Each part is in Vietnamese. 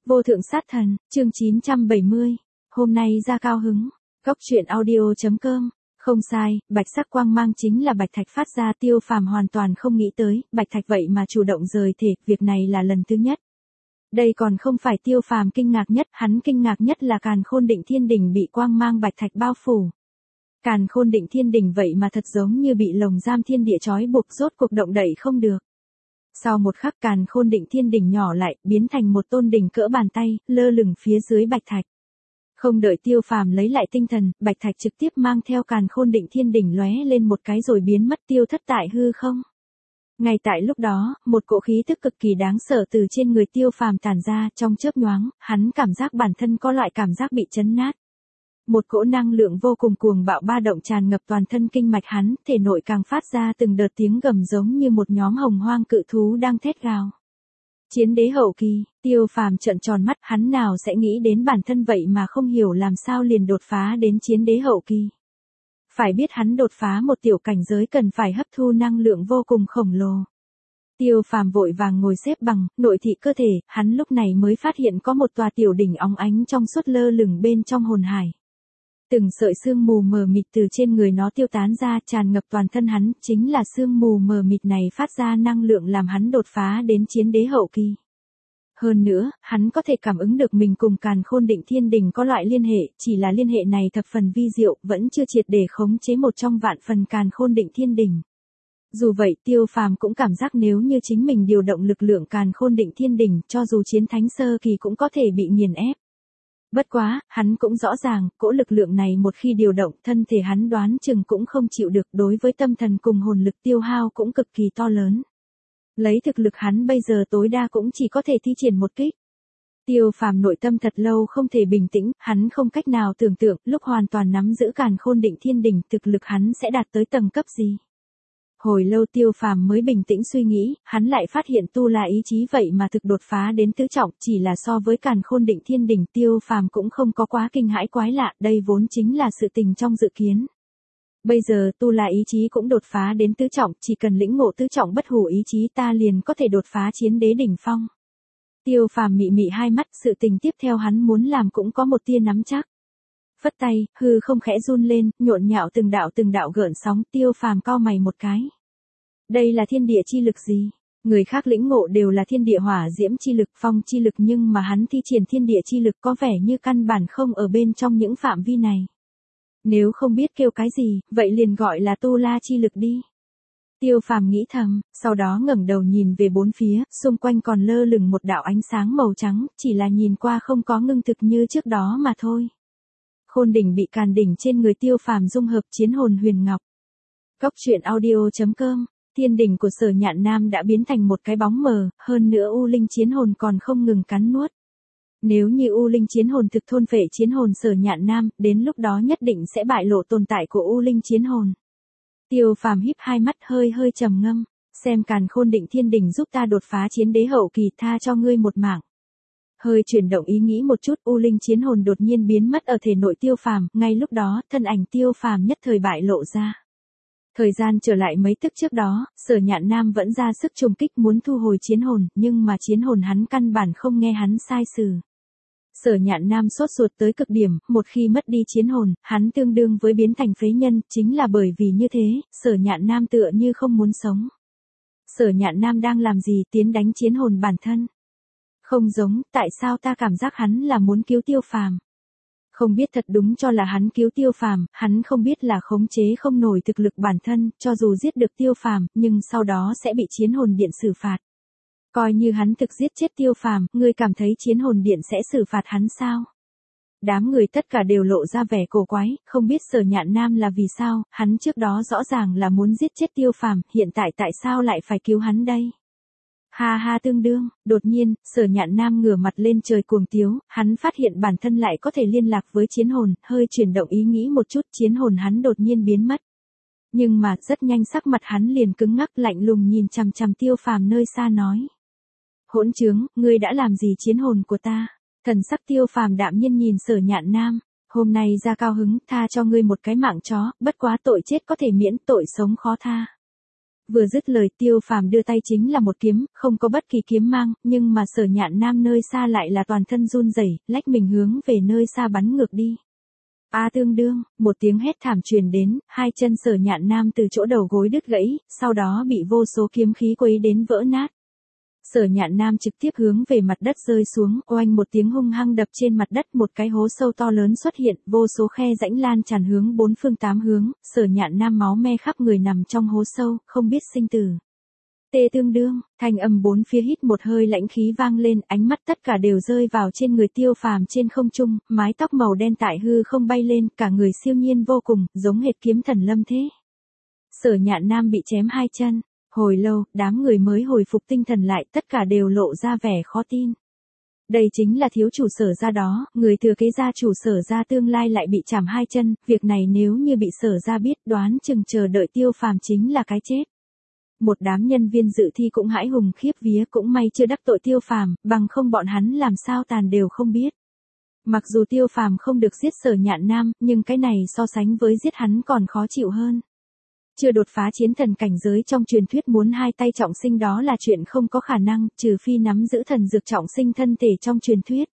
Vô thượng sát thần, chương 970. Hôm nay ra cao hứng. Góc truyện audio.com. Không sai, bạch sắc quang mang chính là bạch thạch phát ra. Tiêu Phàm hoàn toàn không nghĩ tới, bạch thạch vậy mà chủ động rời thể, việc này là lần thứ nhất. Đây còn không phải Tiêu Phàm kinh ngạc nhất, hắn kinh ngạc nhất là Càn Khôn Định Thiên Đỉnh bị quang mang bạch thạch bao phủ. Càn Khôn Định Thiên Đỉnh vậy mà thật giống như bị lồng giam thiên địa trói buộc, rốt cuộc động đậy không được. Sau một khắc Càn Khôn Định Thiên Đỉnh nhỏ lại, biến thành một tôn đỉnh cỡ bàn tay, lơ lửng phía dưới bạch thạch. Không đợi Tiêu Phàm lấy lại tinh thần, bạch thạch trực tiếp mang theo Càn Khôn Định Thiên Đỉnh lóe lên một cái rồi biến mất tiêu thất tại hư không. Ngay tại lúc đó, một cỗ khí tức cực kỳ đáng sợ từ trên người Tiêu Phàm tản ra, trong chớp nhoáng, hắn cảm giác bản thân có loại cảm giác bị chấn nát. Một cỗ năng lượng vô cùng cuồng bạo ba động tràn ngập toàn thân kinh mạch hắn, thể nội càng phát ra từng đợt tiếng gầm giống như một nhóm hồng hoang cự thú đang thét gào. Chiến đế hậu kỳ, Tiêu Phàm trợn tròn mắt, hắn nào sẽ nghĩ đến bản thân vậy mà không hiểu làm sao liền đột phá đến chiến đế hậu kỳ. Phải biết hắn đột phá một tiểu cảnh giới cần phải hấp thu năng lượng vô cùng khổng lồ. Tiêu Phàm vội vàng ngồi xếp bằng, nội thị cơ thể, hắn lúc này mới phát hiện có một tòa tiểu đỉnh óng ánh trong suốt lơ lửng bên trong hồn hải. Từng sợi sương mù mờ mịt từ trên người nó tiêu tán ra, tràn ngập toàn thân hắn, chính là sương mù mờ mịt này phát ra năng lượng làm hắn đột phá đến chiến đế hậu kỳ. Hơn nữa, hắn có thể cảm ứng được mình cùng Càn Khôn Định Thiên Đỉnh có loại liên hệ, chỉ là liên hệ này thập phần vi diệu, vẫn chưa triệt để khống chế một trong vạn phần Càn Khôn Định Thiên Đỉnh. Dù vậy, Tiêu Phàm cũng cảm giác nếu như chính mình điều động lực lượng Càn Khôn Định Thiên Đỉnh, cho dù chiến thánh sơ kỳ cũng có thể bị nghiền ép. Bất quá, hắn cũng rõ ràng, cỗ lực lượng này một khi điều động, thân thể hắn đoán chừng cũng không chịu được, đối với tâm thần cùng hồn lực tiêu hao cũng cực kỳ to lớn. Lấy thực lực hắn bây giờ tối đa cũng chỉ có thể thi triển một kích. Tiêu Phàm nội tâm thật lâu không thể bình tĩnh, hắn không cách nào tưởng tượng, lúc hoàn toàn nắm giữ Càn Khôn Định Thiên Đỉnh, thực lực hắn sẽ đạt tới tầng cấp gì. Hồi lâu Tiêu Phàm mới bình tĩnh suy nghĩ, hắn lại phát hiện tu la ý chí vậy mà thực đột phá đến tứ trọng, chỉ là so với Càn Khôn Định Thiên Đỉnh, Tiêu Phàm cũng không có quá kinh hãi quái lạ, đây vốn chính là sự tình trong dự kiến. Bây giờ tu la ý chí cũng đột phá đến tứ trọng, chỉ cần lĩnh ngộ tứ trọng bất hủ ý chí ta liền có thể đột phá chiến đế đỉnh phong. Tiêu Phàm mị mị hai mắt, sự tình tiếp theo hắn muốn làm cũng có một tia nắm chắc. Phất tay, hư không khẽ run lên, nhộn nhạo từng đạo gợn sóng, Tiêu Phàm cau mày một cái. Đây là thiên địa chi lực gì? Người khác lĩnh ngộ đều là thiên địa hỏa diễm chi lực, phong chi lực, nhưng mà hắn thi triển thiên địa chi lực có vẻ như căn bản không ở bên trong những phạm vi này. Nếu không biết kêu cái gì, vậy liền gọi là tu la chi lực đi. Tiêu Phàm nghĩ thầm, sau đó ngẩng đầu nhìn về bốn phía, xung quanh còn lơ lửng một đạo ánh sáng màu trắng, chỉ là nhìn qua không có ngưng thực như trước đó mà thôi. Khôn đỉnh bị Càn đỉnh trên người Tiêu Phàm dung hợp chiến hồn huyền ngọc. Góc truyện audio.com. Thiên đỉnh của Sở Nhạn Nam đã biến thành một cái bóng mờ, hơn nữa U Linh chiến hồn còn không ngừng cắn nuốt. Nếu như U Linh chiến hồn thực thôn phệ chiến hồn Sở Nhạn Nam, đến lúc đó nhất định sẽ bại lộ tồn tại của U Linh chiến hồn. Tiêu Phàm híp hai mắt hơi trầm ngâm, xem Càn Khôn Định Thiên Đỉnh giúp ta đột phá chiến đế hậu kỳ, tha cho ngươi một mạng. Hơi chuyển động ý nghĩ một chút, U Linh chiến hồn đột nhiên biến mất ở thể nội Tiêu Phàm, ngay lúc đó, thân ảnh Tiêu Phàm nhất thời bại lộ ra. Thời gian trở lại mấy tức trước đó, Sở Nhạn Nam vẫn ra sức trùng kích muốn thu hồi chiến hồn, nhưng mà chiến hồn hắn căn bản không nghe hắn sai sử. Sở Nhạn Nam sốt ruột tới cực điểm, một khi mất đi chiến hồn, hắn tương đương với biến thành phế nhân, chính là bởi vì như thế, Sở Nhạn Nam tựa như không muốn sống. Sở Nhạn Nam đang làm gì, tiến đánh chiến hồn bản thân? Không giống, tại sao ta cảm giác hắn là muốn cứu Tiêu Phàm? Không biết thật đúng cho là hắn cứu Tiêu Phàm, hắn không biết là khống chế không nổi thực lực bản thân, cho dù giết được Tiêu Phàm, nhưng sau đó sẽ bị chiến hồn điện xử phạt. Coi như hắn thực giết chết Tiêu Phàm, ngươi cảm thấy chiến hồn điện sẽ xử phạt hắn sao? Đám người tất cả đều lộ ra vẻ cổ quái, không biết Sở Nhạn Nam là vì sao, hắn trước đó rõ ràng là muốn giết chết Tiêu Phàm, hiện tại tại sao lại phải cứu hắn đây? Ha ha tương đương, đột nhiên, Sở Nhạn Nam ngửa mặt lên trời cuồng tiếu, hắn phát hiện bản thân lại có thể liên lạc với chiến hồn, hơi chuyển động ý nghĩ một chút, chiến hồn hắn đột nhiên biến mất. Nhưng mà, rất nhanh sắc mặt hắn liền cứng ngắc, lạnh lùng nhìn chằm chằm Tiêu Phàm nơi xa nói. Hỗn trướng, ngươi đã làm gì chiến hồn của ta? Thần sắc Tiêu Phàm đạm nhiên nhìn Sở Nhạn Nam, hôm nay ra cao hứng, tha cho ngươi một cái mạng chó, bất quá tội chết có thể miễn, tội sống khó tha. Vừa dứt lời Tiêu Phàm đưa tay chính là một kiếm, không có bất kỳ kiếm mang, nhưng mà Sở Nhạn Nam nơi xa lại là toàn thân run rẩy, lách mình hướng về nơi xa bắn ngược đi. A tương đương, một tiếng hét thảm truyền đến, hai chân Sở Nhạn Nam từ chỗ đầu gối đứt gãy, sau đó bị vô số kiếm khí quấy đến vỡ nát. Sở Nhạn Nam trực tiếp hướng về mặt đất rơi xuống, oanh một tiếng hung hăng đập trên mặt đất, một cái hố sâu to lớn xuất hiện, vô số khe rãnh lan tràn hướng bốn phương tám hướng, Sở Nhạn Nam máu me khắp người nằm trong hố sâu, không biết sinh tử. Tê tương đương, thanh âm bốn phía hít một hơi lãnh khí vang lên, ánh mắt tất cả đều rơi vào trên người Tiêu Phàm trên không trung, mái tóc màu đen tại hư không bay lên, cả người siêu nhiên vô cùng, giống hệt kiếm thần lâm thế. Sở Nhạn Nam bị chém hai chân. Hồi lâu, đám người mới hồi phục tinh thần lại, tất cả đều lộ ra vẻ khó tin. Đây chính là thiếu chủ Sở gia đó, người thừa kế gia chủ Sở gia tương lai lại bị chảm hai chân, việc này nếu như bị Sở gia biết, đoán chừng chờ đợi Tiêu Phàm chính là cái chết. Một đám nhân viên dự thi cũng hãi hùng khiếp vía, cũng may chưa đắc tội Tiêu Phàm, bằng không bọn hắn làm sao tàn đều không biết. Mặc dù Tiêu Phàm không được giết Sở Nhạn Nam, nhưng cái này so sánh với giết hắn còn khó chịu hơn. Chưa đột phá chiến thần cảnh giới trong truyền thuyết muốn hai tay trọng sinh đó là chuyện không có khả năng, trừ phi nắm giữ thần dược trọng sinh thân thể trong truyền thuyết.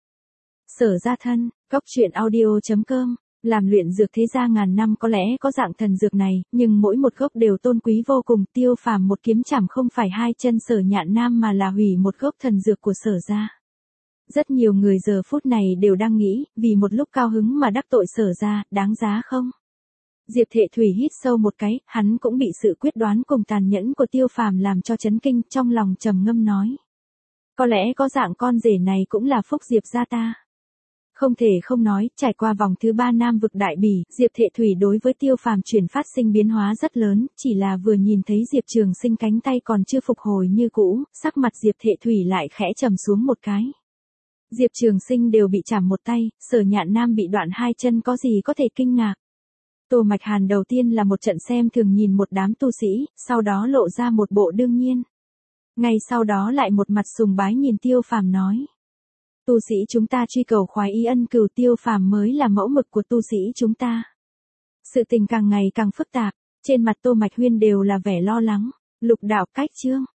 Sở gia thân, goctruyện.audio.com, làm luyện dược thế gia ngàn năm có lẽ có dạng thần dược này, nhưng mỗi một gốc đều tôn quý vô cùng, Tiêu Phàm một kiếm chảm không phải hai chân Sở Nhạn Nam mà là hủy một gốc thần dược của Sở gia. Rất nhiều người giờ phút này đều đang nghĩ, vì một lúc cao hứng mà đắc tội Sở gia, đáng giá không? Diệp Thệ Thủy hít sâu một cái, hắn cũng bị sự quyết đoán cùng tàn nhẫn của Tiêu Phàm làm cho chấn kinh, trong lòng trầm ngâm nói. Có lẽ có dạng con rể này cũng là phúc Diệp gia ta. Không thể không nói, trải qua vòng thứ 3 Nam vực đại bỉ, Diệp Thệ Thủy đối với Tiêu Phàm chuyển phát sinh biến hóa rất lớn, chỉ là vừa nhìn thấy Diệp Trường Sinh cánh tay còn chưa phục hồi như cũ, sắc mặt Diệp Thệ Thủy lại khẽ trầm xuống một cái. Diệp Trường Sinh đều bị chảm một tay, Sở Nhạn Nam bị đoạn hai chân có gì có thể kinh ngạc. Tô Mạch Hàn đầu tiên là một trận xem thường nhìn một đám tu sĩ, sau đó lộ ra một bộ đương nhiên. Ngay sau đó lại một mặt sùng bái nhìn Tiêu Phàm nói. Tu sĩ chúng ta truy cầu khoái ý ân cừu, Tiêu Phàm mới là mẫu mực của tu sĩ chúng ta. Sự tình càng ngày càng phức tạp, trên mặt Tô Mạch Huyên đều là vẻ lo lắng. Lục đạo cách chương.